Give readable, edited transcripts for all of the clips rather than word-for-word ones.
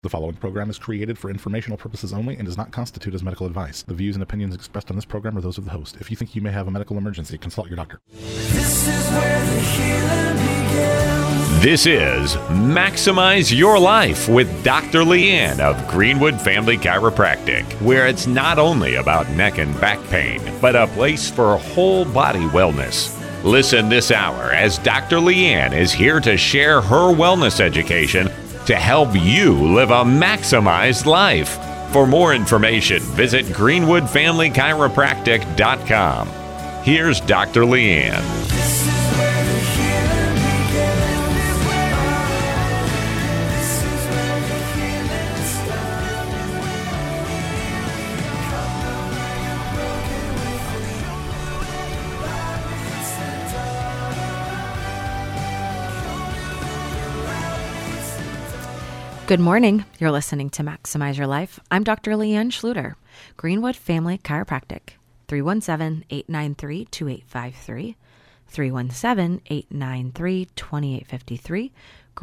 The following program is created for informational purposes only and does not constitute as medical advice. The views and opinions expressed on this program are those of the host. If you think you may have a medical emergency, consult your doctor. This is where the healing begins. This is Maximize Your Life with Dr. Leanne of Greenwood Family Chiropractic, where it's not only about neck and back pain, but a place for whole body wellness. Listen this hour as Dr. Leanne is here to share her wellness education to help you live a maximized life. For more information, visit greenwoodfamilychiropractic.com. Here's Dr. Leanne. This is where the healing begins. This is where the healing starts. Come on, broken with the light hits the Good morning. You're listening to Maximize Your Life. I'm Dr. Leanne Schluter, Greenwood Family Chiropractic, 317-893-2853, 317-893-2853,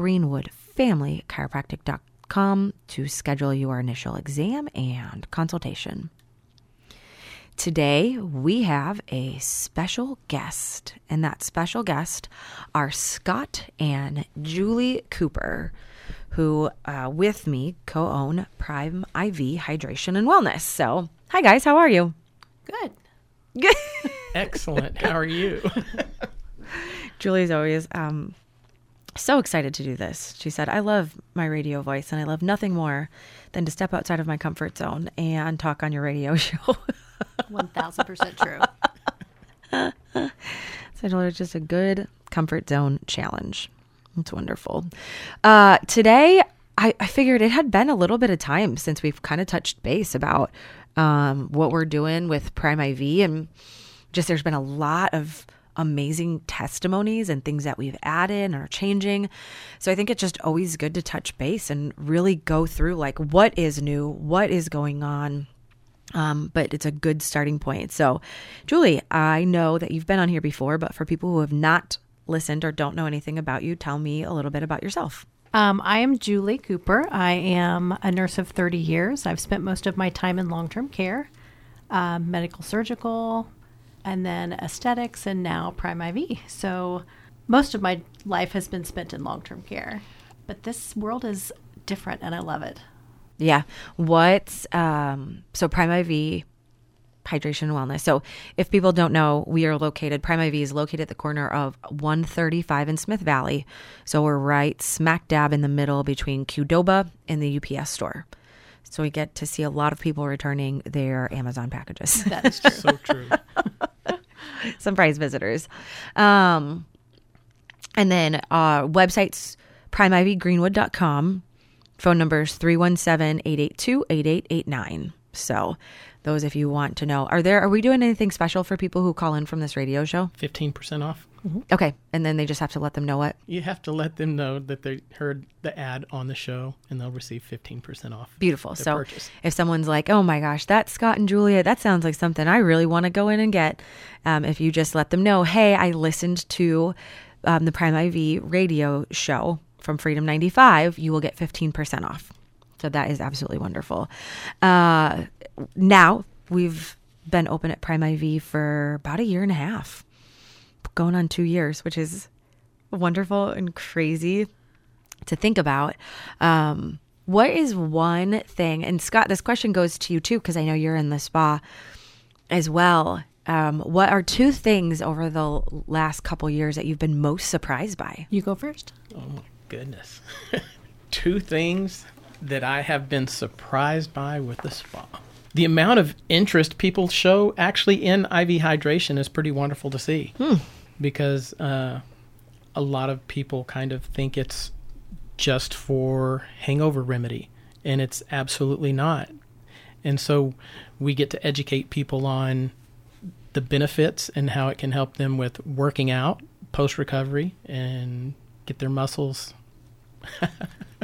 greenwoodfamilychiropractic.com to schedule your initial exam and consultation. Today, we have a special guest, and that special guest are Scott and Julie Cooper, who with me co-own Prime IV Hydration and Wellness. So, hi guys, how are you? Good. Good. Excellent. How are you? Julie's always so excited to do this. She said, I love my radio voice and I love nothing more than to step outside of my comfort zone and talk on your radio show. 1000% true. So I told her it's just a good comfort zone challenge. It's wonderful. Today, I figured it had been a little bit of time since we've kind of touched base about what we're doing with Prime IV, and just there's been a lot of amazing testimonies and things that we've added and are changing. So I think it's just always good to touch base and really go through like what is new, what is going on. But it's a good starting point. So Julie, I know that you've been on here before, but for people who have not listened or don't know anything about you, tell me a little bit about yourself. I am Julie Cooper. I am a nurse of 30 years. I've spent most of my time in long-term care, medical surgical, and then aesthetics, and now Prime IV. So most of my life has been spent in long-term care. But this world is different, and I love it. Yeah. So Prime IV Hydration and Wellness. So if people don't know, Prime IV is located at the corner of 135 and Smith Valley. So we're right smack dab in the middle between Qdoba and the UPS store. So we get to see a lot of people returning their Amazon packages. That is true. So true. Surprise visitors. And then websites, primeivgreenwood.com. Phone numbers 317-882-8889. So those, if you want to know, are we doing anything special for people who call in from this radio show? 15% off. Mm-hmm. Okay. And then they just have to let them know what? You have to let them know that they heard the ad on the show, and they'll receive 15% off. Beautiful. So purchase. If someone's like, oh my gosh, that's Scott and Julia, that sounds like something I really want to go in and get. If you just let them know, hey, I listened to the Prime IV radio show from Freedom 95, you will get 15% off. So that is absolutely wonderful. Now we've been open at Prime IV for about 1.5 years, going on 2 years, which is wonderful and crazy to think about. What is one thing, and Scott, this question goes to you too, because I know you're in the spa as well. What are 2 things over the last couple years that you've been most surprised by? You go first. Oh my goodness. 2 things that I have been surprised by with the spa. The amount of interest people show actually in IV hydration is pretty wonderful to see. Because a lot of people kind of think it's just for hangover remedy, and it's absolutely not. And so we get to educate people on the benefits and how it can help them with working out post-recovery and get their muscles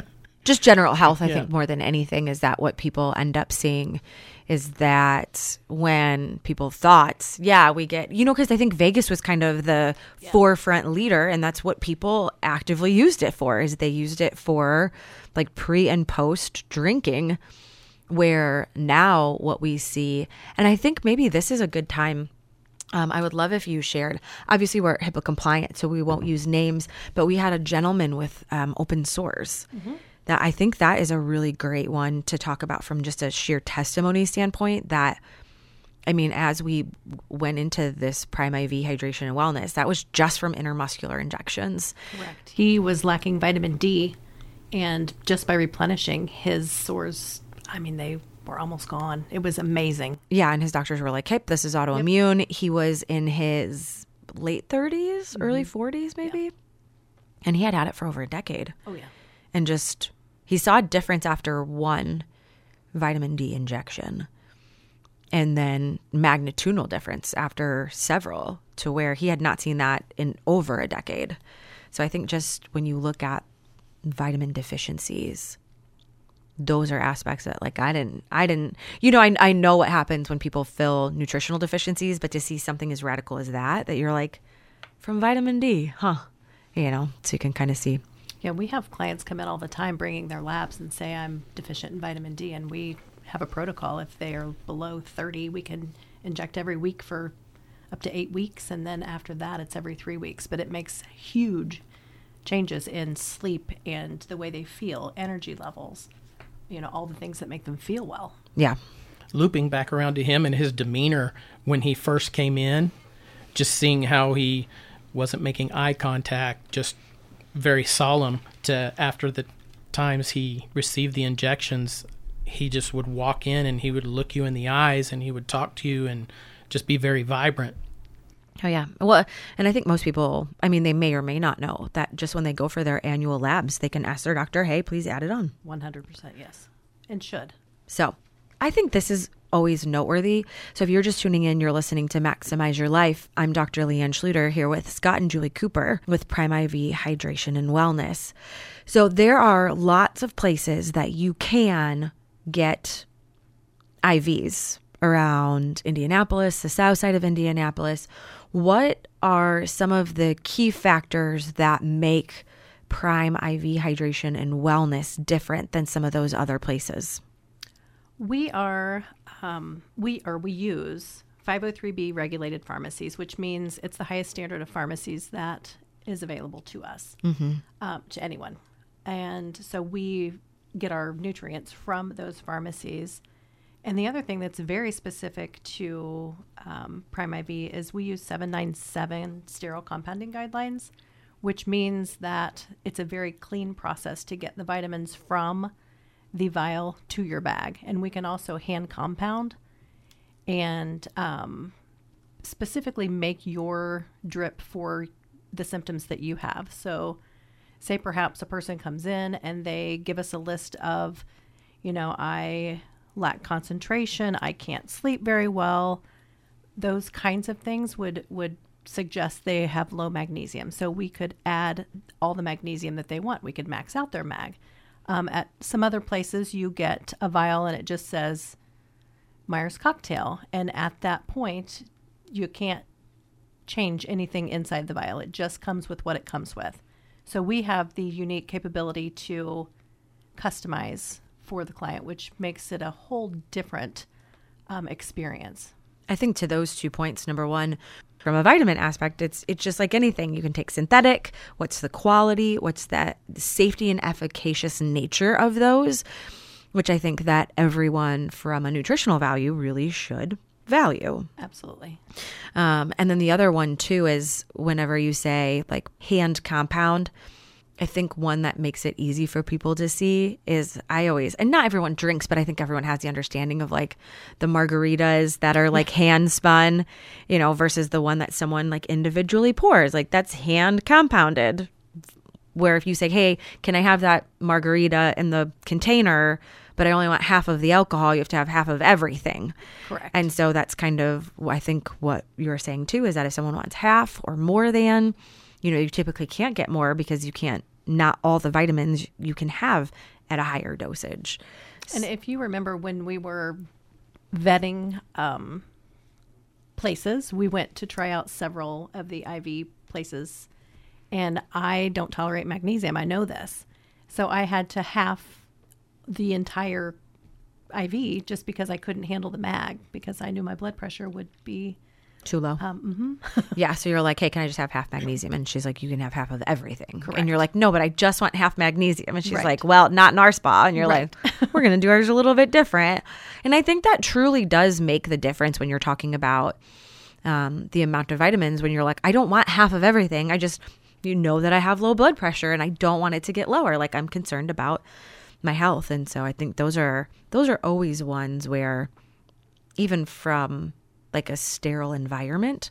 Just general health, I Yeah. think, more than anything, is that what people end up seeing is that when people thought, yeah, we get, because I think Vegas was kind of the forefront leader, and that's what people actively used it for, is they used it for like pre and post drinking, where now what we see, and I think maybe this is a good time. I would love if you shared. Obviously, we're HIPAA compliant, so we won't use names, but we had a gentleman with open sores. That I think that is a really great one to talk about from just a sheer testimony standpoint. That, I mean, as we went into this Prime IV hydration and wellness, that was just from intermuscular injections. Correct. He was lacking vitamin D, and just by replenishing his sores, I mean, they were almost gone. It was amazing. Yeah, and his doctors were like, hey, this is autoimmune. He was in his late 30s, early 40s maybe. And he had had it for over a decade. Oh, yeah. And just, he saw a difference after one vitamin D injection. And then magnitudinal difference after several, to where he had not seen that in over a decade. So I think just when you look at vitamin deficiencies, those are aspects that like I didn't, I know what happens when people fill nutritional deficiencies, but to see something as radical as that you're like, from vitamin D, so you can kind of see. Yeah, we have clients come in all the time bringing their labs and say, I'm deficient in vitamin D, and we have a protocol. If they are below 30, we can inject every week for up to 8 weeks, and then after that, it's every 3 weeks. But it makes huge changes in sleep and the way they feel, energy levels, all the things that make them feel well. Yeah. Looping back around to him and his demeanor when he first came in, just seeing how he wasn't making eye contact, just very solemn, to after the times he received the injections, he just would walk in and he would look you in the eyes and he would talk to you and just be very vibrant. Oh, yeah. Well, and I think most people, I mean, they may or may not know that just when they go for their annual labs, they can ask their doctor, hey, please add it on. 100%, yes. And should. So I think this is always noteworthy. So if you're just tuning in, you're listening to Maximize Your Life. I'm Dr. Leanne Schluter here with Scott and Julie Cooper with Prime IV Hydration and Wellness. So there are lots of places that you can get IVs around Indianapolis, the south side of Indianapolis. What are some of the key factors that make Prime IV Hydration and Wellness different than some of those other places? We use 503B regulated pharmacies, which means it's the highest standard of pharmacies that is available to us, to anyone. And so we get our nutrients from those pharmacies. And the other thing that's very specific to Prime IV is we use 797 sterile compounding guidelines, which means that it's a very clean process to get the vitamins from the vial to your bag. And we can also hand compound and specifically make your drip for the symptoms that you have. So say perhaps a person comes in and they give us a list of, I lack concentration, I can't sleep very well. Those kinds of things would suggest they have low magnesium. So we could add all the magnesium that they want. We could max out their mag. At some other places, you get a vial and it just says Myers cocktail. And at that point, you can't change anything inside the vial. It just comes with what it comes with. So we have the unique capability to customize for the client, which makes it a whole different experience. I think to those 2 points, number one, from a vitamin aspect, it's just like anything. You can take synthetic. What's the quality? What's the safety and efficacious nature of those? Which I think that everyone from a nutritional value really should value. Absolutely. And then the other one too is whenever you say like hand compound, I think one that makes it easy for people to see is and not everyone drinks, but I think everyone has the understanding of like the margaritas that are like hand spun, versus the one that someone like individually pours. Like that's hand compounded. Where if you say, hey, can I have that margarita in the container, but I only want half of the alcohol, you have to have half of everything. Correct. And so that's kind of, I think what you're saying too, is that if someone wants half or more than, you typically can't get more because not all the vitamins you can have at a higher dosage. And if you remember when we were vetting places, we went to try out several of the IV places, and I don't tolerate magnesium. I know this. So I had to half the entire IV just because I couldn't handle the mag, because I knew my blood pressure would be Too low. Yeah. So you're like, hey, can I just have half magnesium? And she's like, you can have half of everything. Correct. And you're like, no, but I just want half magnesium. And she's Right. like, well, not in our spa. And you're Right. like, we're going to do ours a little bit different. And I think that truly does make the difference when you're talking about the amount of vitamins, when you're like, I don't want half of everything. I just, that I have low blood pressure and I don't want it to get lower. Like, I'm concerned about my health. And so I think those are always ones where, even from like a sterile environment,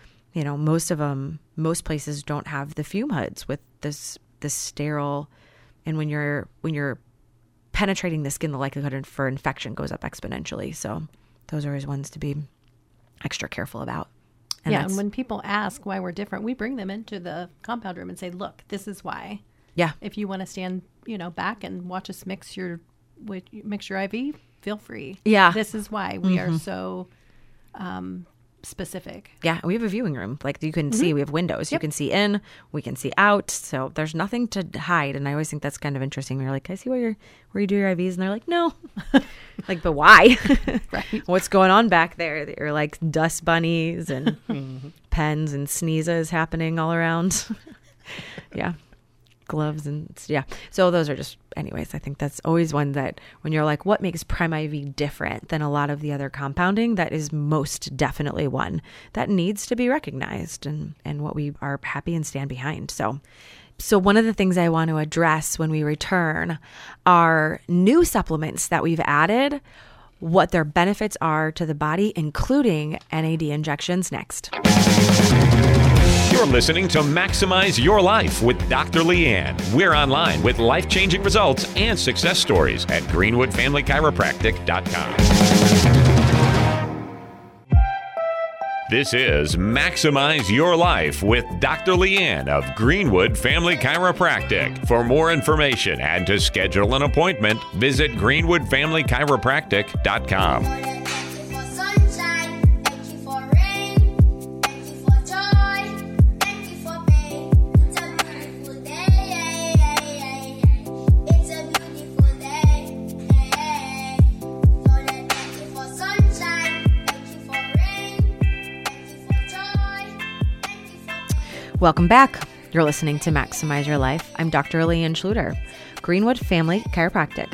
most places don't have the fume hoods with this sterile, and when you're penetrating the skin, the likelihood for infection goes up exponentially. So those are always ones to be extra careful about. And yeah, that's- and when people ask why we're different, we bring them into the compound room and say, look, this is why. yeah, If you want to stand, back and watch us mix your IV, feel free. Yeah. This is why we are so specific. yeah, we have a viewing room. Like, you can see, we have windows. You can see in, we can see out. So there's nothing to hide. And I always think that's kind of interesting. We're like, can I see where you do your IVs? And they're like, no. Like, but why? Right. What's going on back there? They're like dust bunnies and pens and sneezes happening all around. Yeah. Gloves and yeah. So those are just, anyways, I think that's always one that when you're like, what makes Prime IV different than a lot of the other compounding, that is most definitely one that needs to be recognized and what we are happy and stand behind. So one of the things I want to address when we return are new supplements that we've added, what their benefits are to the body, including NAD injections next. You're listening to Maximize Your Life with Dr. Leanne. We're online with life-changing results and success stories at greenwoodfamilychiropractic.com. This is Maximize Your Life with Dr. Leanne of Greenwood Family Chiropractic. For more information and to schedule an appointment, visit greenwoodfamilychiropractic.com. Thank you for sunshine, thank you for rain, thank you for joy, thank you for pain. It's a beautiful day, it's a beautiful day. Lord, thank you for sunshine, thank you for rain, thank you for joy, thank you for pain. Welcome back. You're listening to Maximize Your Life. I'm Dr. Leanne Schluter, Greenwood Family Chiropractic.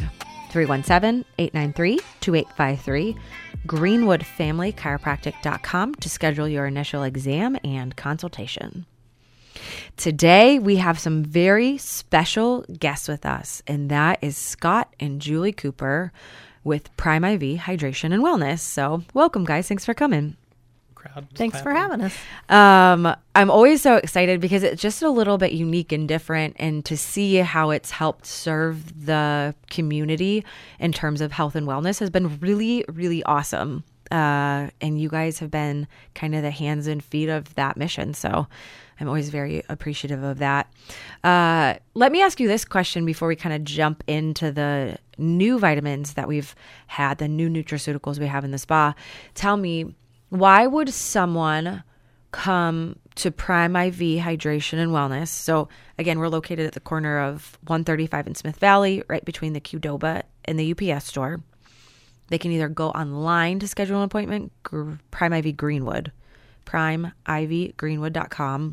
317-893-2853, greenwoodfamilychiropractic.com to schedule your initial exam and consultation. Today, we have some very special guests with us, and that is Scott and Julie Cooper with Prime IV Hydration and Wellness. So welcome, guys. Thanks for coming. Crowd was Thanks for clapping. having us. I'm always so excited because it's just a little bit unique and different, and to see how it's helped serve the community in terms of health and wellness has been really, really awesome. And you guys have been kind of the hands and feet of that mission. So I'm always very appreciative of that. Let me ask you this question before we kind of jump into the new vitamins that we've had, the new nutraceuticals we have in the spa. Tell me, why would someone come to Prime IV Hydration and Wellness? So again, we're located at the corner of 135 in Smith Valley, right between the Qdoba and the UPS store. They can either go online to schedule an appointment, Prime IV Greenwood, primeivgreenwood.com,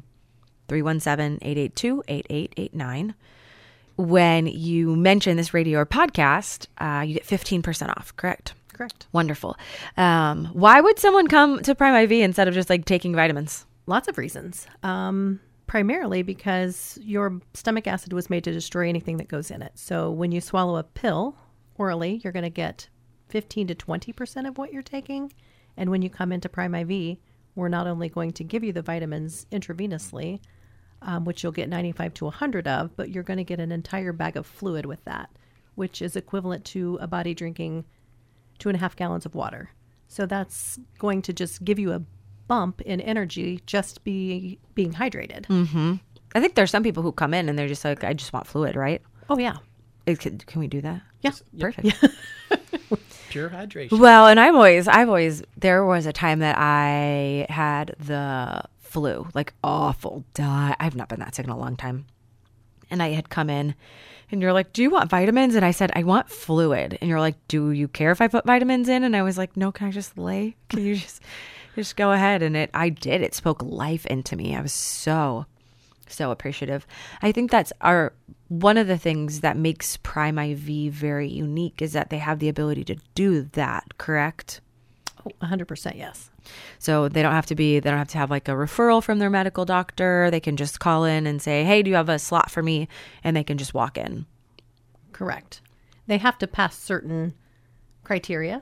317-882-8889. When you mention this radio or podcast, you get 15% off, correct? Correct. Wonderful. Why would someone come to Prime IV instead of just like taking vitamins? Lots of reasons. Primarily because your stomach acid was made to destroy anything that goes in it. So when you swallow a pill orally, you're going to get 15 to 20% of what you're taking. And when you come into Prime IV, we're not only going to give you the vitamins intravenously, which you'll get 95 to 100 of, but you're going to get an entire bag of fluid with that, which is equivalent to a body drinking 2.5 gallons of water. So that's going to just give you a bump in energy just being hydrated. I think there's some people who come in and they're just like, I just want fluid, right? Oh, yeah. Can we do that? Yeah. Perfect. Pure hydration. Well, and I've always, there was a time that I had the flu, like awful. I've not been that sick in a long time. And I had come in and you're like, do you want vitamins? And I said, I want fluid. And you're like, do you care if I put vitamins in? And I was like, no, can I just lay? Can you just go ahead? And I did. It spoke life into me. I was so appreciative. I think that's one of the things that makes Prime IV very unique is that they have the ability to do that, correct? Oh, 100% yes. So they don't have to have like a referral from their medical doctor. They can just call in and say, hey, do you have a slot for me? And they can just walk in. Correct. They have to pass certain criteria.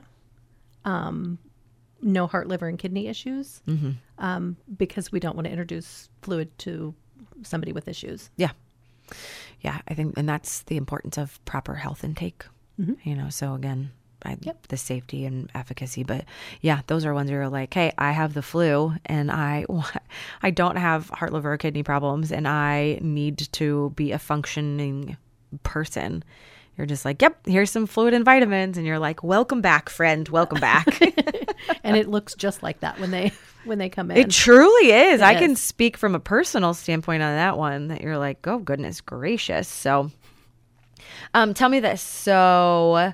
No heart, liver, and kidney issues. Because we don't want to introduce fluid to somebody with issues. Yeah. Yeah. I think, and that's the importance of proper health intake, so again, the safety and efficacy, but yeah, those are ones where you're like, hey, I have the flu and I don't have heart, liver, or kidney problems and I need to be a functioning person. You're just like, yep, here's some fluid and vitamins. And you're like, welcome back, friend. Welcome back. And it looks just like that when they come in. It truly is. I It can is. speak from a personal standpoint on that one that you're like, oh, goodness gracious. So tell me this. So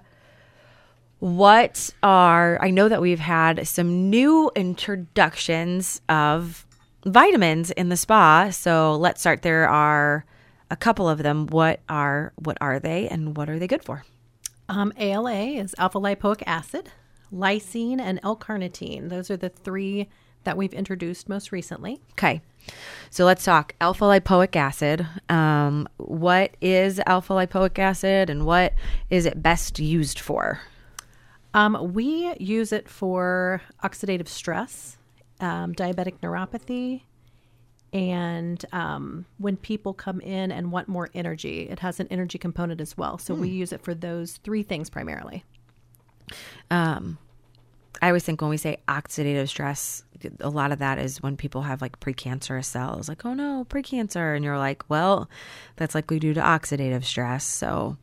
I know that we've had some new introductions of vitamins in the spa. So let's start. There are a couple of them. What are they and what are they good for? ALA is alpha lipoic acid, lysine, and L-carnitine. Those are the three that we've introduced most recently. Okay. So let's talk alpha lipoic acid. What is alpha lipoic acid and what is it best used for? We use it for oxidative stress, diabetic neuropathy, and when people come in and want more energy. It has an energy component as well. So we use it for those three things primarily. I always think when we say oxidative stress, a lot of that is when people have like precancerous cells, like, oh no, precancer. And you're like, well, that's likely due to oxidative stress. So,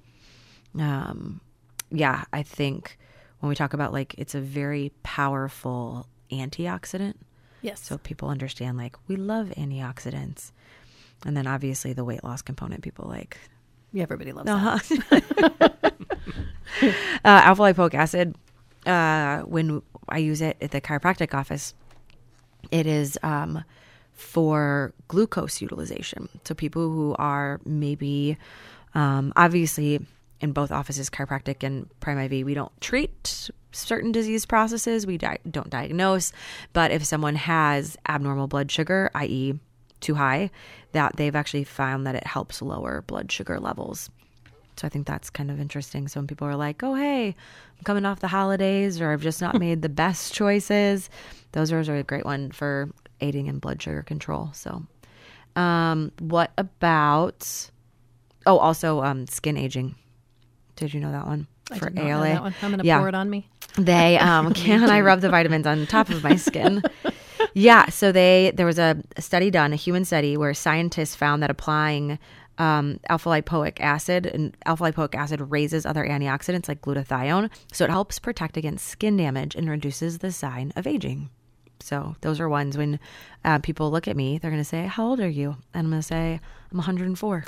yeah, I think when we talk about like, it's a very powerful antioxidant. Yes. So people understand like, we love antioxidants. And then obviously the weight loss component, people like, Yeah, everybody loves that. Alpha lipoic acid, when I use it at the chiropractic office, it is for glucose utilization. So people who are maybe, obviously in both offices, chiropractic and Prime IV, we don't treat certain disease processes. We don't diagnose. But if someone has abnormal blood sugar, i.e. too high, that they've actually found that it helps lower blood sugar levels. So I think that's kind of interesting. So when people are like, oh, hey, I'm coming off the holidays or I've just not made the best choices, those are a great one for aiding in blood sugar control. So what about, also skin aging. Did you know that one? I For did not know ALA. that one. I'm going to Yeah. pour it on me. They can I rub the vitamins on top of my skin? Yeah. So there was a study done, a human study, where scientists found that applying alpha lipoic acid, and alpha lipoic acid raises other antioxidants like glutathione, so it helps protect against skin damage and reduces the sign of aging. So those are ones when people look at me, they're going to say, "How old are you?" And I'm going to say, "I'm 104."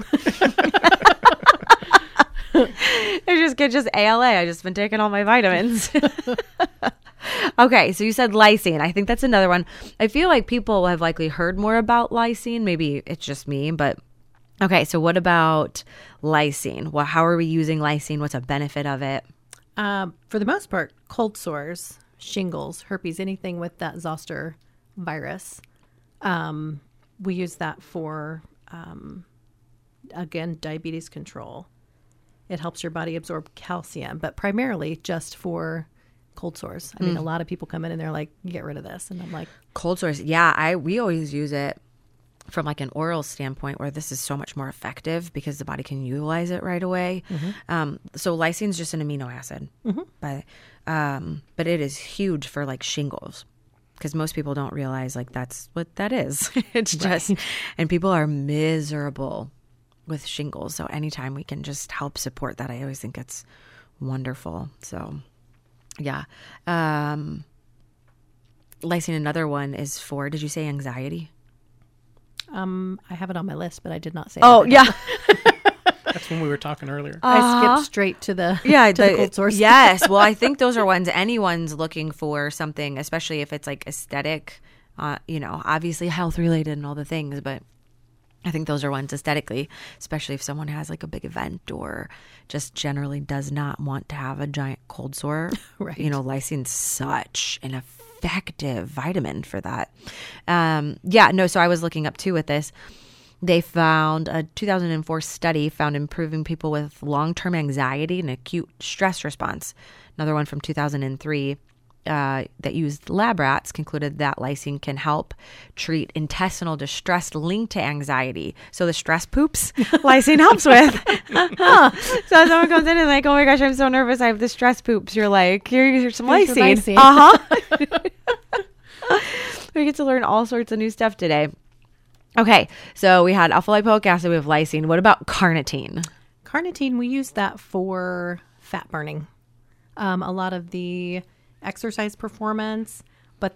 It's just ALA. I just been taking all my vitamins. Okay, so you said lysine. I think that's another one. I feel like people have likely heard more about lysine. Maybe it's just me, but okay. So what about lysine? Well, how are we using lysine? What's a benefit of it? For the most part, cold sores, shingles, herpes, anything with that zoster virus. We use that for, again, diabetes control. It helps your body absorb calcium, but primarily just for cold sores. I mean, a lot of people come in and they're like, get rid of this. And I'm like, Cold sores. Yeah, we always use it from like an oral standpoint, where this is so much more effective because the body can utilize it right away. So lysine is just an amino acid, but it is huge for like shingles, because most people don't realize like that's what that is. It's just, and people are miserable with shingles. So anytime we can just help support that, I always think it's wonderful. So yeah. Lysine, another one is for, did you say anxiety? I have it on my list, but I did not say. Oh, that. yeah. That's when we were talking earlier. I skipped straight to the Yeah, to the cold source. Yes. Well, I think those are ones anyone's looking for something, especially if it's like aesthetic, obviously health related and all the things, but I think those are ones aesthetically, especially if someone has like a big event or just generally does not want to have a giant cold sore. Right. Lysine's such an effective vitamin for that. So I was looking up too with this. They found a 2004 study found improving people with long-term anxiety and acute stress response. Another one from 2003 that used lab rats concluded that lysine can help treat intestinal distress linked to anxiety. So the stress poops lysine helps with. So someone comes in and like, oh my gosh, I'm so nervous. I have the stress poops. You're like, here's some Here's lysine. some lysine. We get to learn all sorts of new stuff today. Okay, so we had alpha lipoic acid, we have lysine. What about carnitine? Carnitine, we use that for fat burning. A lot of the exercise performance, but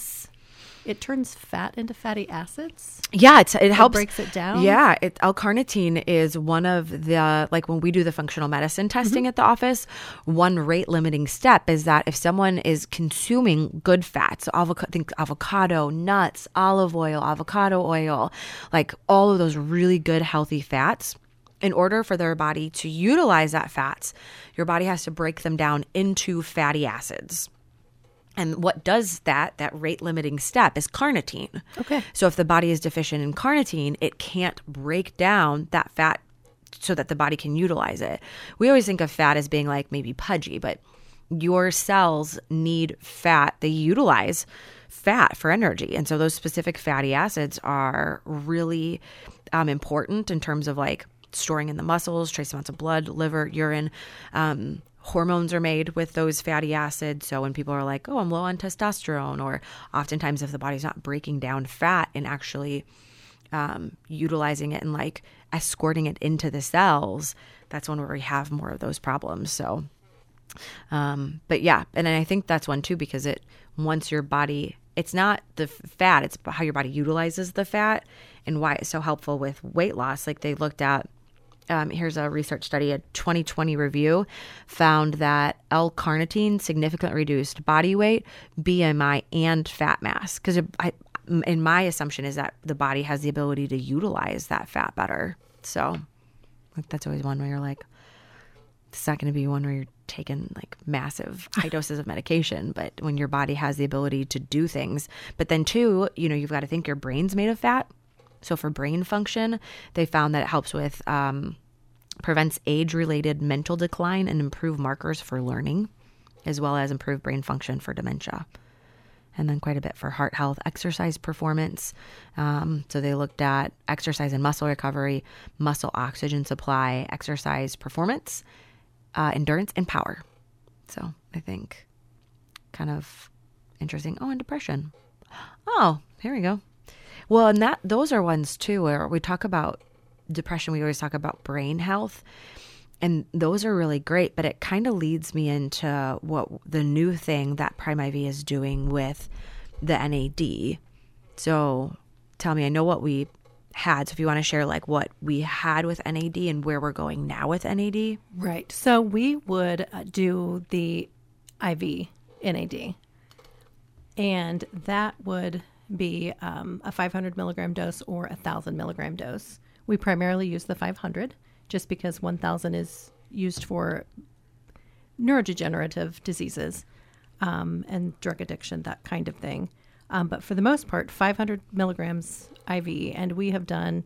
it turns fat into fatty acids. Yeah, it helps. Breaks it down. Yeah, L-carnitine is one of the, like when we do the functional medicine testing at the office, one rate limiting step is that if someone is consuming good fats, so think avocado, nuts, olive oil, avocado oil, like all of those really good healthy fats, in order for their body to utilize that fats, your body has to break them down into fatty acids. And what does that rate limiting step is carnitine. Okay. So if the body is deficient in carnitine, it can't break down that fat so that the body can utilize it. We always think of fat as being like maybe pudgy, but your cells need fat. They utilize fat for energy. And so those specific fatty acids are really important in terms of like storing in the muscles, trace amounts of blood, liver, urine. Hormones are made with those fatty acids. So when people are like, oh, I'm low on testosterone, or oftentimes if the body's not breaking down fat and actually utilizing it and like escorting it into the cells, that's when we have more of those problems. So, but yeah, and I think that's one too, because once your body, it's not the fat, it's how your body utilizes the fat and why it's so helpful with weight loss. Like they looked at, here's a research study, a 2020 review found that L-carnitine significantly reduced body weight, BMI, and fat mass. Because in my assumption is that the body has the ability to utilize that fat better. So like, that's always one where you're like, it's not going to be one where you're taking like massive high doses of medication, but when your body has the ability to do things. But then too, you've got to think your brain's made of fat. So for brain function, they found that it helps with, prevents age-related mental decline and improve markers for learning, as well as improve brain function for dementia. And then quite a bit for heart health, exercise performance. So they looked at exercise and muscle recovery, muscle oxygen supply, exercise performance, endurance, and power. So I think kind of interesting. Oh, and depression. Oh, here we go. Well, and those are ones too where we talk about depression. We always talk about brain health, and those are really great. But it kind of leads me into what the new thing that Prime IV is doing with the NAD. So tell me, I know what we had. So if you want to share like what we had with NAD and where we're going now with NAD. Right. So we would do the IV NAD, and that would be a 500 milligram dose or a 1,000 milligram dose. We primarily use the 500 just because 1,000 is used for neurodegenerative diseases and drug addiction, that kind of thing. But for the most part, 500 milligrams IV, and we have done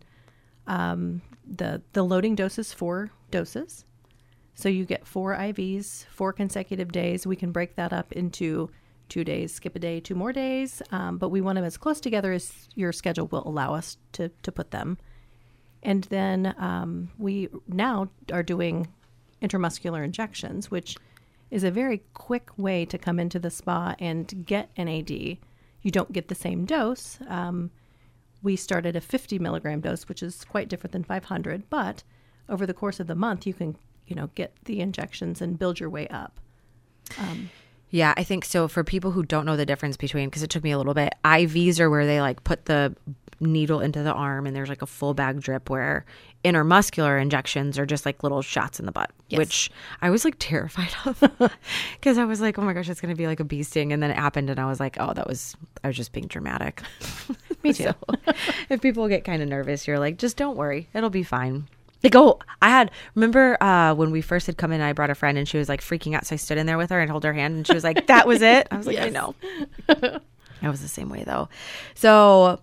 the loading doses, 4 doses. So you get 4 IVs, 4 consecutive days. We can break that up into 2 days, skip a day, 2 more days. But we want them as close together as your schedule will allow us to put them. And then we now are doing intramuscular injections, which is a very quick way to come into the spa and get NAD. You don't get the same dose. we started a 50 milligram dose, which is quite different than 500. But over the course of the month, you can, get the injections and build your way up. Yeah, I think so. For people who don't know the difference between, because it took me a little bit, IVs are where they like put the needle into the arm and there's like a full bag drip, where intermuscular injections are just like little shots in the butt, Yes. which I was like terrified of because I was like, oh my gosh, it's going to be like a bee sting. And then it happened and I was like, I was just being dramatic. Me too. So, if people get kind of nervous, you're like, just don't worry. It'll be fine. Remember when we first had come in, I brought a friend and she was like freaking out. So I stood in there with her and held her hand and she was like, that was it. I was like, I Yes. know. I was the same way though. So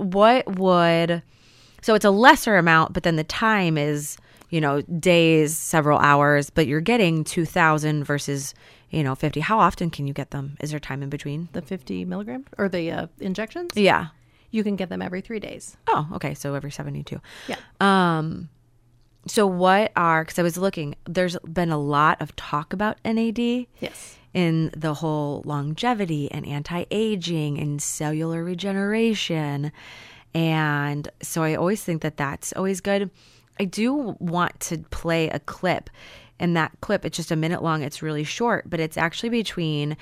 so it's a lesser amount, but then the time is, days, several hours, but you're getting 2,000 versus, 50. How often can you get them? Is there time in between? The 50 milligram or the injections? Yeah. You can get them every 3 days. Oh, okay. So every 72. Yeah. So because I was looking, there's been a lot of talk about NAD Yes. in the whole longevity and anti-aging and cellular regeneration. And so I always think that that's always good. I do want to play a clip. And that clip, it's just a minute long. It's really short, but it's actually between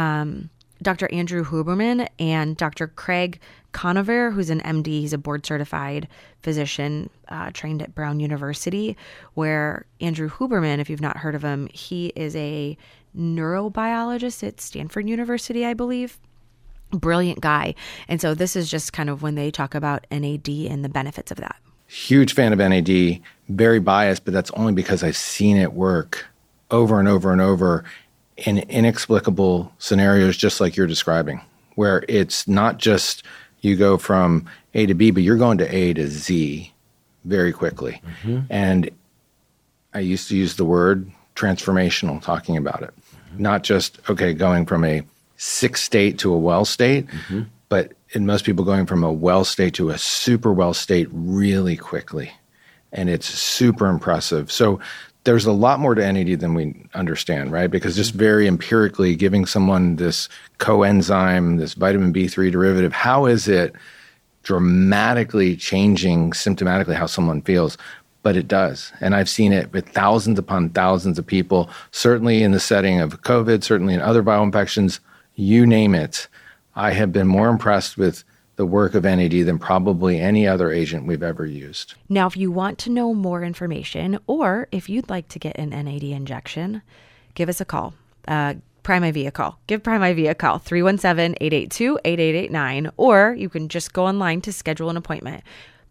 Dr. Andrew Huberman and Dr. Craig Conover, who's an MD. He's a board certified physician trained at Brown University, where Andrew Huberman, if you've not heard of him, he is a neurobiologist at Stanford University, I believe. Brilliant guy. And so this is just kind of when they talk about NAD and the benefits of that. Huge fan of NAD, very biased, but that's only because I've seen it work over and over and over in inexplicable scenarios just like you're describing, where it's not just you go from A to B, but you're going to A to Z very quickly. Mm-hmm. And I used to use the word transformational talking about it. Mm-hmm. Not just, going from a sick state to a well state, mm-hmm. but in most people going from a well state to a super well state really quickly. And it's super impressive. So there's a lot more to NAD than we understand, right? Because just very empirically giving someone this coenzyme, this vitamin B3 derivative, how is it dramatically changing symptomatically how someone feels? But it does. And I've seen it with thousands upon thousands of people, certainly in the setting of COVID, certainly in other viral infections, you name it. I have been more impressed with the work of NAD than probably any other agent we've ever used. Now, if you want to know more information, or if you'd like to get an NAD injection, give us a call. Prime IV a call. Give Prime IV a call, 317-882-8889, or you can just go online to schedule an appointment.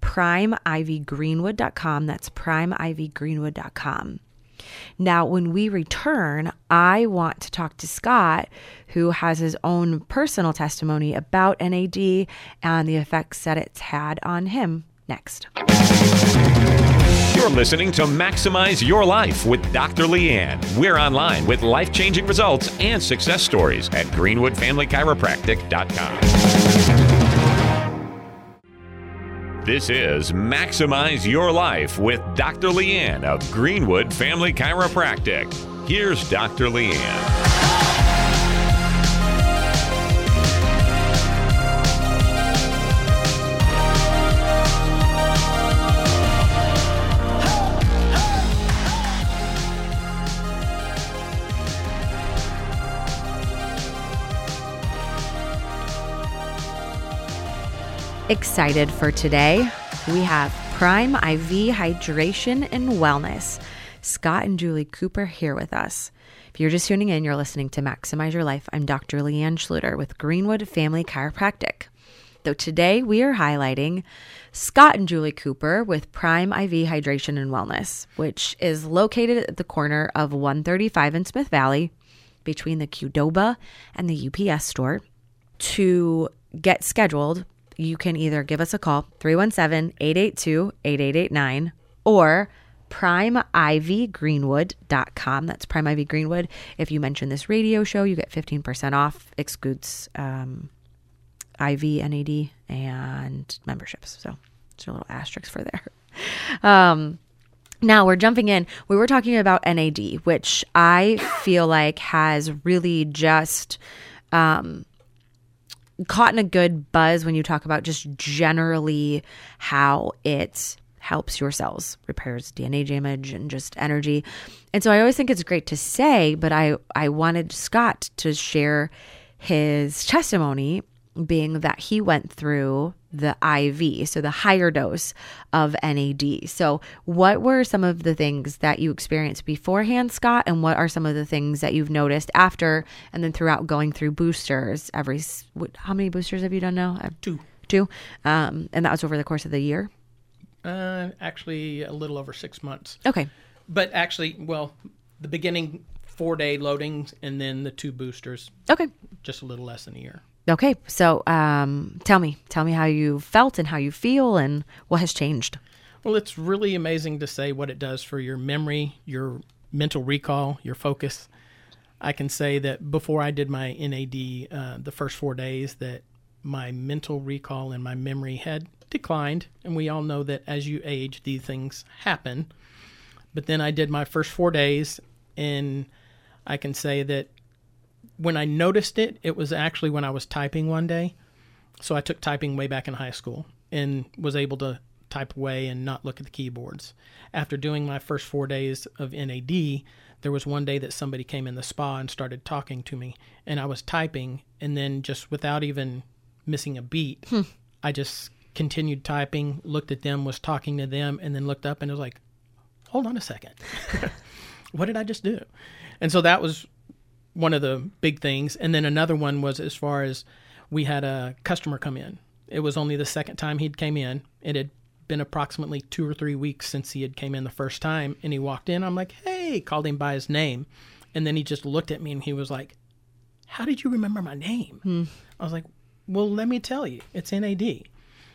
PrimeIVGreenwood.com. That's PrimeIVGreenwood.com. Now, when we return, I want to talk to Scott, who has his own personal testimony about NAD and the effects that it's had on him. Next. You're listening to Maximize Your Life with Dr. Leanne. We're online with life-changing results and success stories at greenwoodfamilychiropractic.com. This is Maximize Your Life with Dr. Leanne of Greenwood Family Chiropractic. Here's Dr. Leanne. Excited for today. We have Prime IV Hydration and Wellness. Scott and Julie Cooper here with us. If you're just tuning in, you're listening to Maximize Your Life. I'm Dr. Leanne Schluter with Greenwood Family Chiropractic. Though today we are highlighting Scott and Julie Cooper with Prime IV Hydration and Wellness, which is located at the corner of 135 in Smith Valley between the Qdoba and the UPS store. To get scheduled, you can either give us a call, 317-882-8889, or PrimeIVGreenwood.com. That's Prime IV Greenwood. If you mention this radio show, you get 15% off, excludes IV, NAD, and memberships. So it's a little asterisk for there. Now we're jumping in. We were talking about NAD, which I feel like has really just caught in a good buzz when you talk about just generally how it helps your cells, repairs DNA damage and just energy. And so I always think it's great to say, but I wanted Scott to share his testimony, being that he went through the IV, so the higher dose of NAD. So what were some of the things that you experienced beforehand, Scott, and what are some of the things that you've noticed after and then throughout going through boosters? How many boosters have you done now? 2. And that was over the course of the year? Actually, a little over 6 months. Okay. But actually, well, the beginning 4-day loadings and then the 2 boosters. Okay. Just a little less than a year. Okay. So tell me how you felt and how you feel and what has changed. Well, it's really amazing to say what it does for your memory, your mental recall, your focus. I can say that before I did my NAD, the first 4 days, that my mental recall and my memory had declined. And we all know that as you age, these things happen. But then I did my first 4 days, and I can say that when I noticed it, it was actually when I was typing one day. So I took typing way back in high school and was able to type away and not look at the keyboards. After doing my first 4 days of NAD, there was one day that somebody came in the spa and started talking to me, and I was typing, and then just without even missing a beat, I just continued typing, looked at them, was talking to them, and then looked up and it was like, hold on a second. What did I just do? And so that was one of the big things. And then another one was as far as we had a customer come in. It was only the second time he'd came in. It had been approximately 2 or 3 weeks since he had came in the first time. And he walked in. I'm like, hey, called him by his name. And then he just looked at me and he was like, how did you remember my name? I was like, well, let me tell you, it's NAD.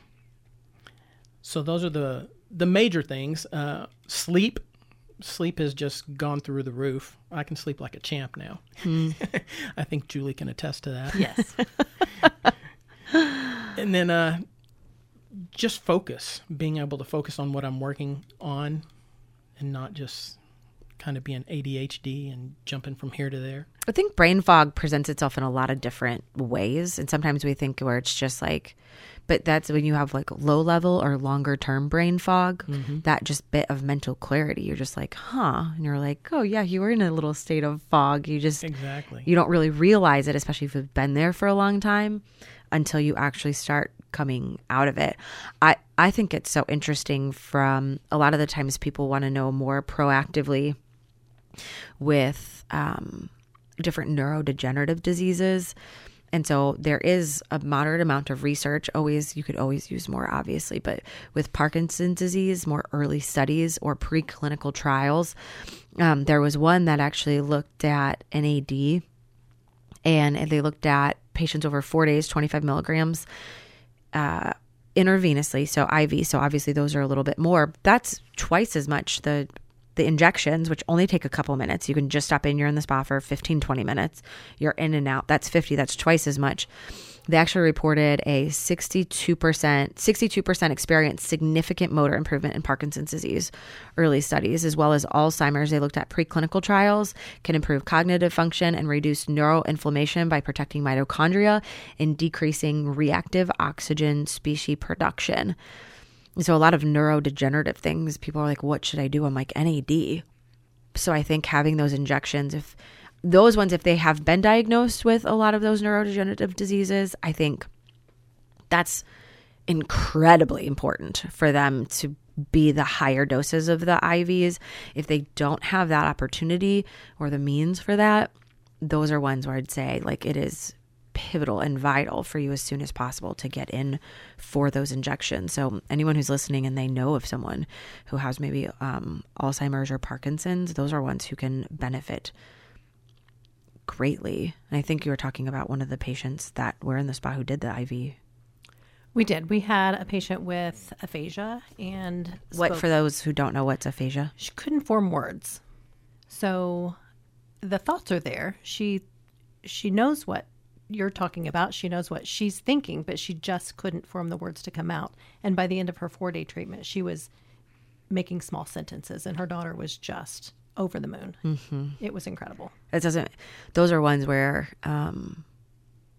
So those are the major things. Sleep has just gone through the roof. I can sleep like a champ now. I think Julie can attest to that. Yes. And then just focus, being able to focus on what I'm working on and not just kind of being ADHD and jumping from here to there. I think brain fog presents itself in a lot of different ways. And sometimes we think where it's just like, but that's when you have like low level or longer term brain fog, that just bit of mental clarity. You're just like, huh. And you're like, oh yeah, you were in a little state of fog. You just, Exactly. you don't really realize it, especially if you've been there for a long time, until you actually start coming out of it. I think it's so interesting. From a lot of the times people want to know more proactively with different neurodegenerative diseases. And so there is a moderate amount of research. You could always use more, obviously, but with Parkinson's disease, more early studies or preclinical trials. There was one that actually looked at NAD, and they looked at patients over 4 days, 25 milligrams intravenously, so IV. So obviously those are a little bit more. That's twice as much. The injections, which only take a couple minutes, you can just stop in, you're in the spa for 15, 20 minutes, you're in and out. That's 50, that's twice as much. They actually reported a 62% experienced significant motor improvement in Parkinson's disease. Early studies, as well as Alzheimer's, they looked at preclinical trials, can improve cognitive function and reduce neuroinflammation by protecting mitochondria and decreasing reactive oxygen species production. So a lot of neurodegenerative things, people are like, what should I do? I'm like, NAD. So I think having those injections, if they have been diagnosed with a lot of those neurodegenerative diseases, I think that's incredibly important for them to be the higher doses of the IVs. If they don't have that opportunity or the means for that, those are ones where I'd say like it is pivotal and vital for you as soon as possible to get in for those injections. So anyone who's listening and they know of someone who has maybe Alzheimer's or Parkinson's, those are ones who can benefit greatly. And I think you were talking about one of the patients that were in the spa who did the IV. We did. We had a patient with aphasia, and What, for those who don't know, what's aphasia? she couldn't form words. So the thoughts are there. She knows what you're talking about. She knows what she's thinking, but she just couldn't form the words to come out. And by the end of her 4-day treatment, she was making small sentences, and her daughter was just over the moon. It was incredible. Those are ones where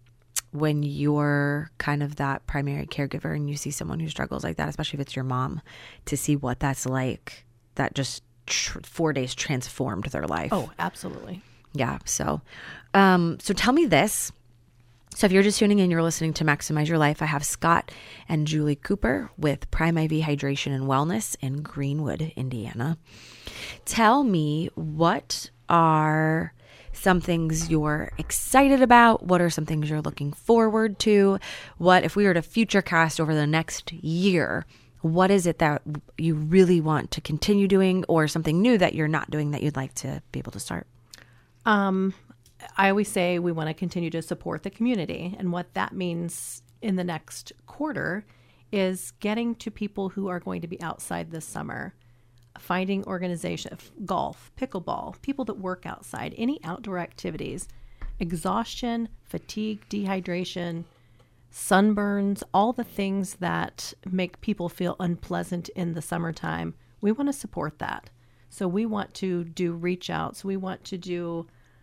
when you're kind of that primary caregiver and you see someone who struggles like that, especially if it's your mom, to see what that's like, that just 4 days transformed their life. Oh, absolutely. Yeah. So tell me this. So if you're just tuning in, you're listening to Maximize Your Life. I have Scott and Julie Cooper with Prime IV Hydration and Wellness in Greenwood, Indiana. Tell me, what are some things you're excited about? What are some things you're looking forward to? What, if we were to future cast over the next year, what is it that you really want to continue doing, or something new that you're not doing that you'd like to be able to start? I always say we want to continue to support the community. And what that means in the next quarter is getting to people who are going to be outside this summer, finding organization, golf, pickleball, people that work outside, any outdoor activities, exhaustion, fatigue, dehydration, sunburns, all the things that make people feel unpleasant in the summertime. We want to support that. So we want to do reach outs. We want to do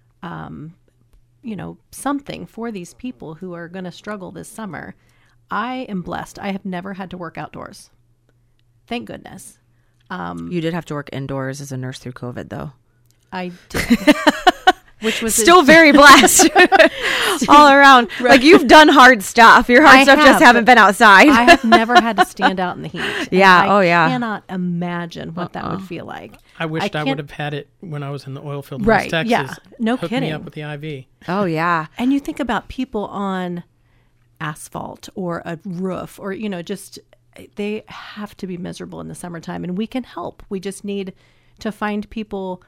something for these people who are going to struggle this summer. I am blessed. I have never had to work outdoors. Thank goodness. You did have to work indoors as a nurse through COVID, though. I did. Which was Still very blessed all around. Right. Like, you've done hard stuff. Your hard stuff just haven't been outside. I have never had to stand out in the heat. Yeah. I cannot imagine what that would feel like. I wished I would have had it when I was in the oil field in Right, West Texas. yeah. No Hooked kidding. me up with the IV. Oh, yeah. And you think about people on asphalt or a roof, or, just they have to be miserable in the summertime, and we can help. We just need to find people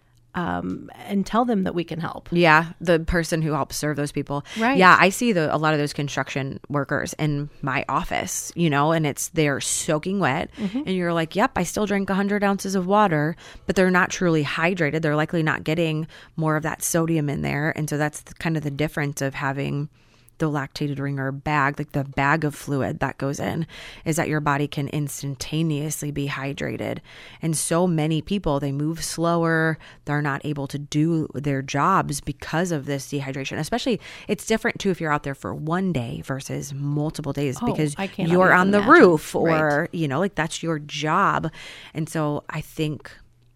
and tell them that we can help. Yeah, the person who helps serve those people. Right. Yeah, I see a lot of those construction workers in my office, and they're soaking wet. Mm-hmm. And you're like, yep, I still drank 100 ounces of water, but they're not truly hydrated. They're likely not getting more of that sodium in there. And so that's kind of the difference of having the lactated ring or bag, like the bag of fluid that goes in, is that your body can instantaneously be hydrated. And so many people, they move slower. They're not able to do their jobs because of this dehydration. Especially, it's different too if you're out there for one day versus multiple days, because I cannot you're even on the imagine. roof, or, Right. like, that's your job. And so I think,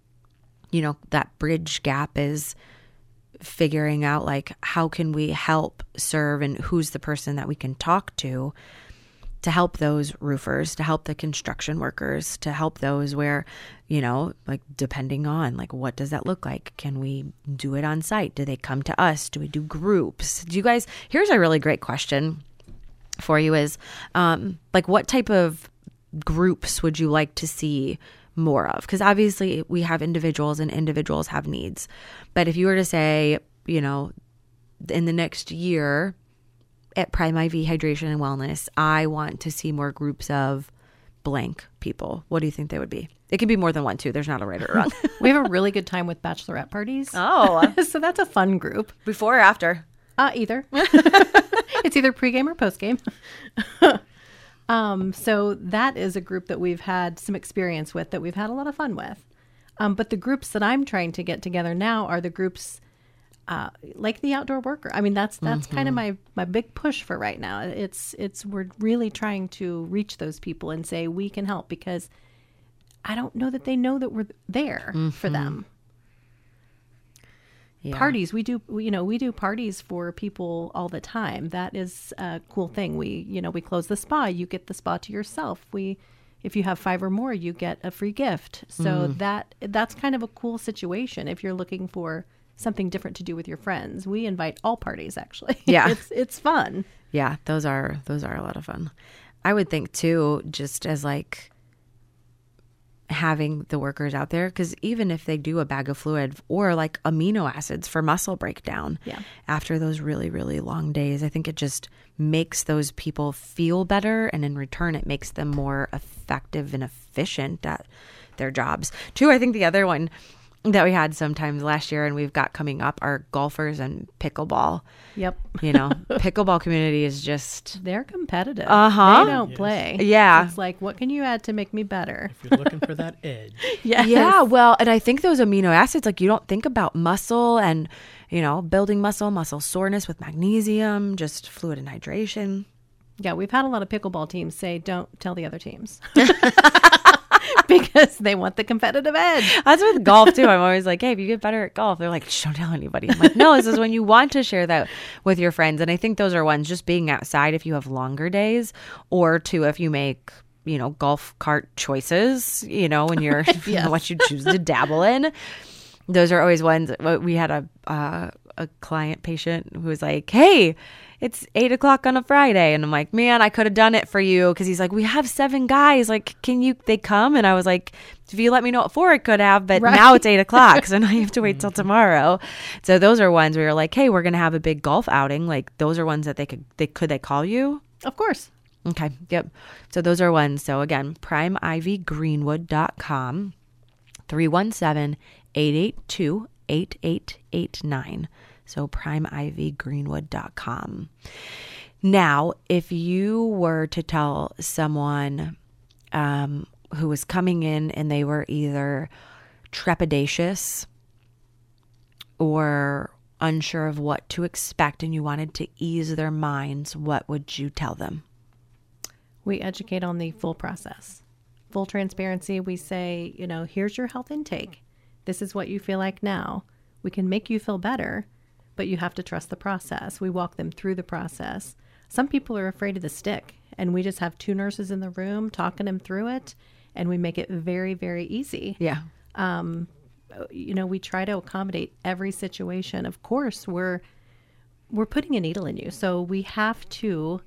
that bridge gap is figuring out, like, how can we help serve, and who's the person that we can talk to help those roofers, to help the construction workers, to help those where, like, depending on, like, what does that look like? Can we do it on site? Do they come to us? Do we do groups? Do you guys, here's a really great question for you is, like, what type of groups would you like to see more of? Because obviously we have individuals and individuals have needs. But if you were to say, in the next year at Prime IV Hydration and Wellness, I want to see more groups of blank people, what do you think they would be? It can be more than one, too. There's not a right or wrong. We have a really good time with bachorette parties. Oh. So that's a fun group. Before or after? Either. It's either pregame or postgame. So that is a group that we've had some experience with, that we've had a lot of fun with. But the groups that I'm trying to get together now are the groups like the outdoor worker. I mean, that's kind of my big push for right now. We're really trying to reach those people and say we can help, because I don't know that they know that we're there for them. Yeah. Parties, we do parties for people all the time. That is a cool thing. We close the spa, you get the spa to yourself. If you have 5 or more, you get a free gift. So that's kind of a cool situation. If you're looking for something different to do with your friends, we invite all parties, actually. Yeah. It's fun. Yeah, those are a lot of fun. I would think too, just as like having the workers out there, because even if they do a bag of fluid or like amino acids for muscle breakdown, after those really, really long days, I think it just makes those people feel better, and in return it makes them more effective and efficient at their jobs too. I think the other one that we had sometimes last year and we've got coming up are golfers and pickleball. Yep. You know, pickleball community is just, They're competitive. Uh-huh. They don't play. Yeah. It's like, what can you add to make me better? If you're looking for that edge. Yes. yeah, well, and I think those amino acids, like you don't think about muscle and, you know, building muscle soreness with magnesium, just fluid and hydration. Yeah, we've had a lot of pickleball teams say, don't tell the other teams. Because they want the competitive edge. That's with golf too. I'm always like, hey, if you get better at golf, they're like, don't tell anybody. I'm like, no, this is when you want to share that with your friends. And I think those are ones, just being outside if you have longer days, or two, if you make, you know, golf cart choices, you know, when you're Yes. what you choose to dabble in. Those are always ones. We had a client patient who was like, hey, it's 8:00 on a Friday. And I'm like, man, I could have done it for you. Cause he's like, we have 7 guys. Like, they come? And I was like, if you let me know at 4, I could have, but now it's 8:00. So now you have to wait till tomorrow. So those are ones where you're like, hey, we're going to have a big golf outing. Like those are ones that they call you? Of course. Okay. Yep. So those are ones. So again, primeivygreenwood.com, 317-882-8889. So primeivygreenwood.com. Now, if you were to tell someone who was coming in and they were either trepidatious or unsure of what to expect and you wanted to ease their minds, what would you tell them? We educate on the full process. Full transparency. We say, you know, here's your health intake. This is what you feel like now. We can make you feel better, but you have to trust the process. We walk them through the process. Some people are afraid of the stick, and we just have 2 nurses in the room talking them through it, and we make it very, very easy. Yeah. You know, we try to accommodate every situation. Of course, we're putting a needle in you, so we have to,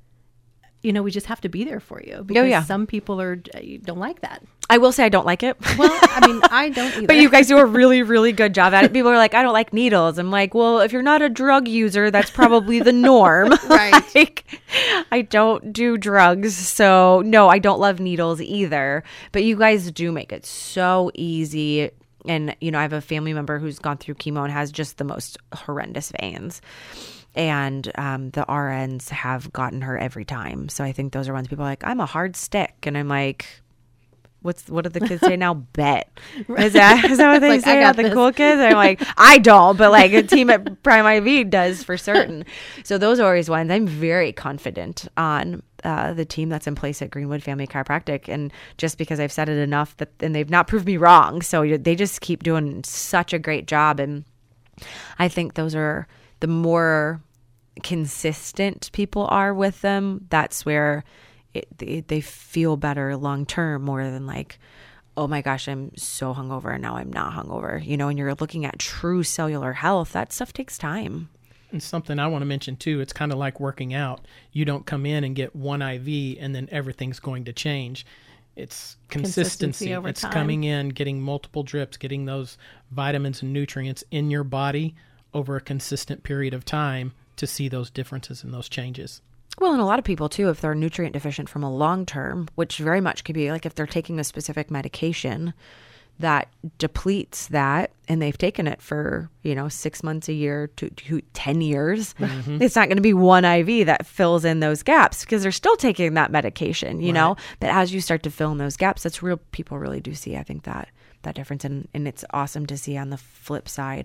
you know, we just have to be there for you because some people don't like that. I will say I don't like it. Well, I mean, I don't either. But you guys do a really, really good job at it. People are like, I don't like needles. I'm like, well, if you're not a drug user, that's probably the norm. Right. Like, I don't do drugs. So no, I don't love needles either. But you guys do make it so easy. And, you know, I have a family member who's gone through chemo and has just the most horrendous veins. And the RNs have gotten her every time. So I think those are ones people are like, I'm a hard stick. And I'm like, what do the kids say now? Bet. Is that what they like, say I about got the this. cool kids? I'm like, I don't, but like a team at Prime IV does for certain. So those are always ones I'm very confident on the team that's in place at Greenwood Family Chiropractic. And just because I've said it enough and they've not proved me wrong. So they just keep doing such a great job. And I think those are the more consistent people are with them. That's where they feel better long term, more than like, oh my gosh, I'm so hungover and now I'm not hungover. You know, when you're looking at true cellular health, that stuff takes time. And something I want to mention too, it's kind of like working out. You don't come in and get one IV and then everything's going to change. It's consistency. over It's time. coming in, getting multiple drips, getting those vitamins and nutrients in your body over a consistent period of time to see those differences and those changes. Well, and a lot of people too, if they're nutrient deficient from a long term, which very much could be like if they're taking a specific medication that depletes that and they've taken it for, 6 months, a year to 10 years, it's not going to be one IV that fills in those gaps because they're still taking that medication, you know, but as you start to fill in those gaps, that's real. People really do see, I think, that difference. And it's awesome to see on the flip side.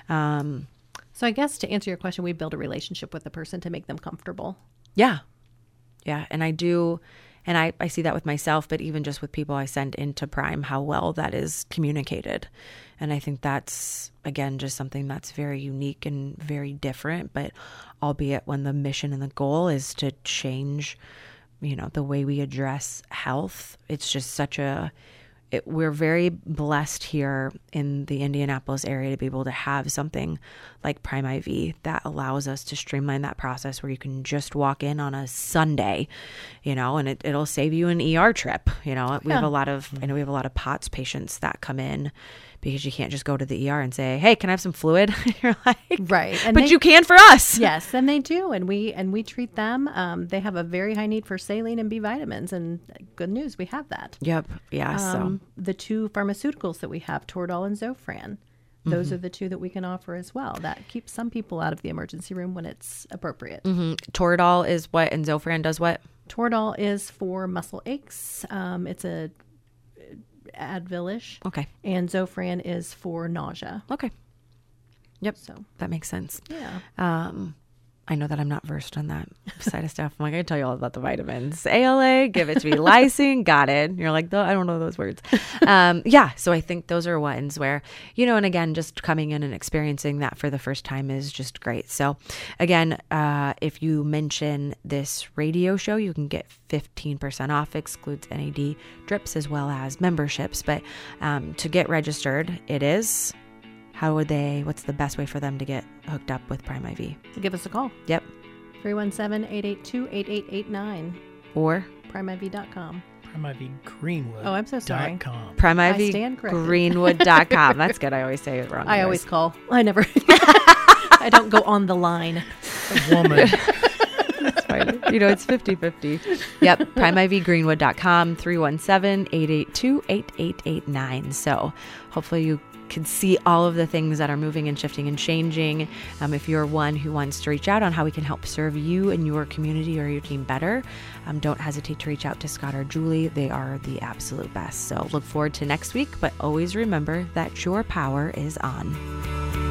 So I guess to answer your question, we build a relationship with the person to make them comfortable. Yeah. Yeah. And I do. And I see that with myself, but even just with people I send into Prime, how well that is communicated. And I think that's, again, just something that's very unique and very different, but albeit when the mission and the goal is to change, the way we address health, it's just we're very blessed here in the Indianapolis area to be able to have something like Prime IV that allows us to streamline that process where you can just walk in on a Sunday, and it'll save you an ER trip. We have a lot of, I know we have a lot of POTS patients that come in because you can't just go to the ER and say, hey, can I have some fluid? You're like, Right. And but they- you can for us. Yes, and they do, and we treat them. They have a very high need for saline and B vitamins, and good news, we have that. Yep. Yeah. So The two pharmaceuticals that we have, Toradol and Zofran, those are the two that we can offer as well. That keeps some people out of the emergency room when it's appropriate. Toradol is what, and Zofran does what? Toradol is for muscle aches. It's a Advil-ish. Okay. And Zofran is for nausea. Okay. Yep. So That makes sense. yeah. I know that I'm not versed on that side of stuff. I'm like, I can tell you all about the vitamins. ALA, give it to me. Lysine, got it. You're like, I don't know those words. Yeah. So I think those are ones where, and again, just coming in and experiencing that for the first time is just great. So again, if you mention this radio show, you can get 15% off, excludes NAD drips as well as memberships. But to get registered, it is... what's the best way for them to get hooked up with Prime IV? Give us a call. Yep. 317-882-8889. Or PrimeIV.com. Prime IV Greenwood. Oh, I'm so sorry. .com. Prime I IV stand corrected. Greenwood.com. That's good. I always say it wrong. I always call. I never. I don't go on the line. A woman. It's fine. It's 50-50. Yep. PrimeIVGreenwood.com, 317-882-8889. So hopefully you can see all of the things that are moving and shifting and changing. If you're one who wants to reach out on how we can help serve you and your community or your team better, don't hesitate to reach out to Scott or Julie. They are the absolute best. So look forward to next week, but always remember that your power is on.